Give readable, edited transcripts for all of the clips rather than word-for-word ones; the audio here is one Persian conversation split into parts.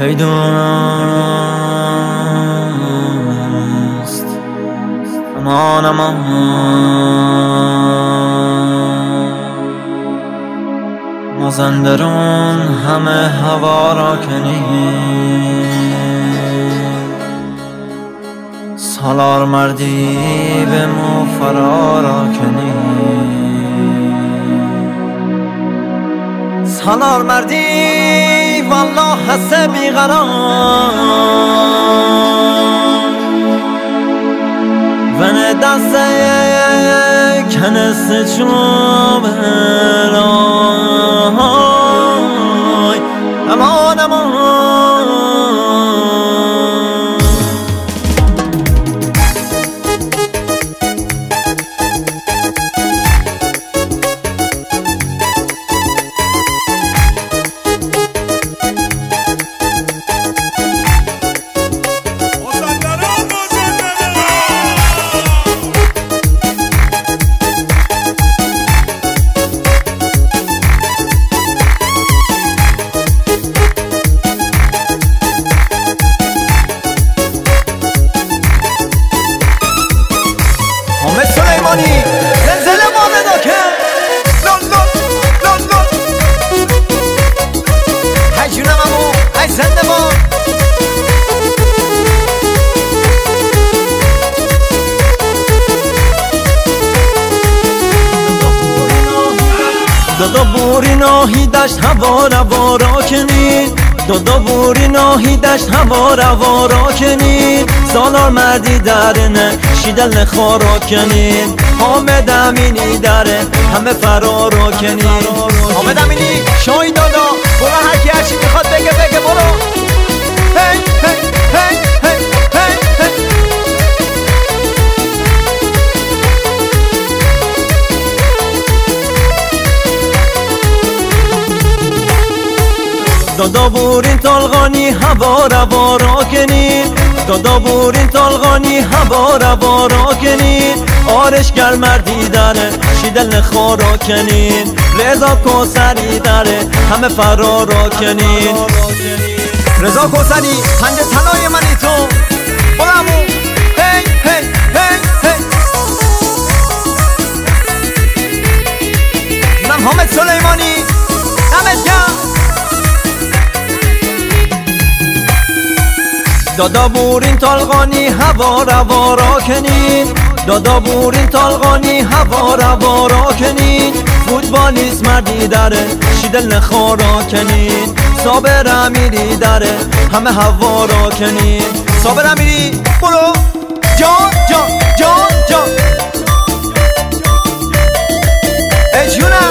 ای دوست امان امان، مازندران همه هوا را کنید، سالار مردی به مو فرا را کنید، سالار مردی والله هست بیقرار ونه دست کنست چوب الهی امان امان. زلزله وارد که لون لون لون لون های جونم امو های زنده با دادا بوری ناهی دشت هوا روا را کنید، دادا بوری ناهی دشت هوا روا را کنید، سالار مردی درنه شیدل خارا کنید، حامد امینی داره همه فرار را کنید، حامد امینی شای دادا برو هرکی هرچی میخواد بگه بگه برو هی هی هی هی هی هی. دادا بورین طالقانی هوا روا را کنید، دادا بورین طالقانی هوا روا را کنید، آرشگر مردی داره شیدل خارا کنید، رضا کوثری داره همه فرار را کنید، رضا کوثری پنج طلای منی تو برامو هی هی هی هی. من حامد سلیمانی دمت گرم. دادا بورین طالقانی هوا روا را کنید، دادا بورین طالقانی هوا روا را کنید، فوتبالیست مردی داره شیدل خارا کنید، صابر امیری داره همه هوا را کنید، صابر امیری برو جان جان جان جان ای جونم.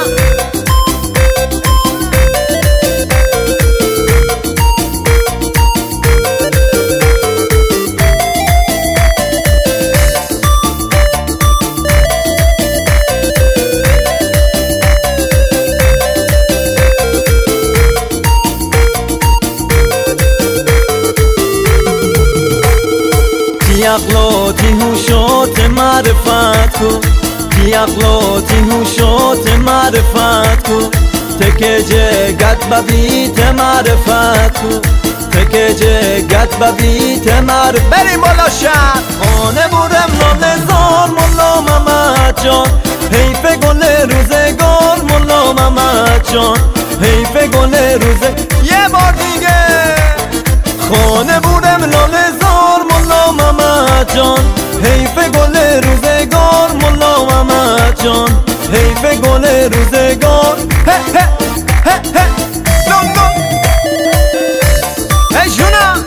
اقلاتی هوشات معرفت کو، بی اقلاتی هوشات معرفت کو، تکه جگت ببیت معرفت کو، تکه جگت ببیت معرفت. بریم بالا شهر خانه بورم نازار ملا محمد جان، حیف گل روزگار ملا محمد جان، حیف گل یه بار دیگه خانه بورم لالزار ملا محمد جان، حیف گل روزگار ملا محمد جان، حیف گل روزگار هه هه هه هه لون لون ای جونم.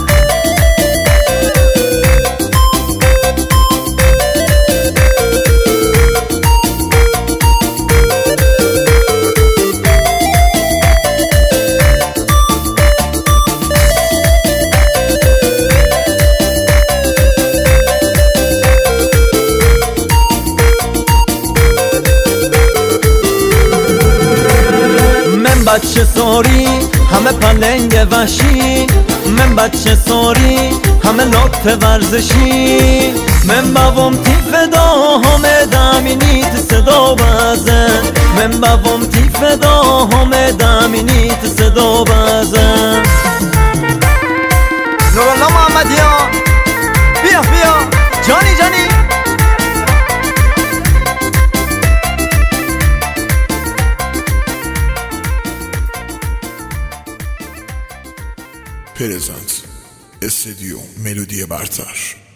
بچه ساری همه پلنگ وحشی، من بچه ساری همه لات ورزشی، من بابام تیف دا همه دامینی صدا بزن، من بابام تیف دا همه دامینی صدا بزن. پرزنت استدیو ملودی برتر.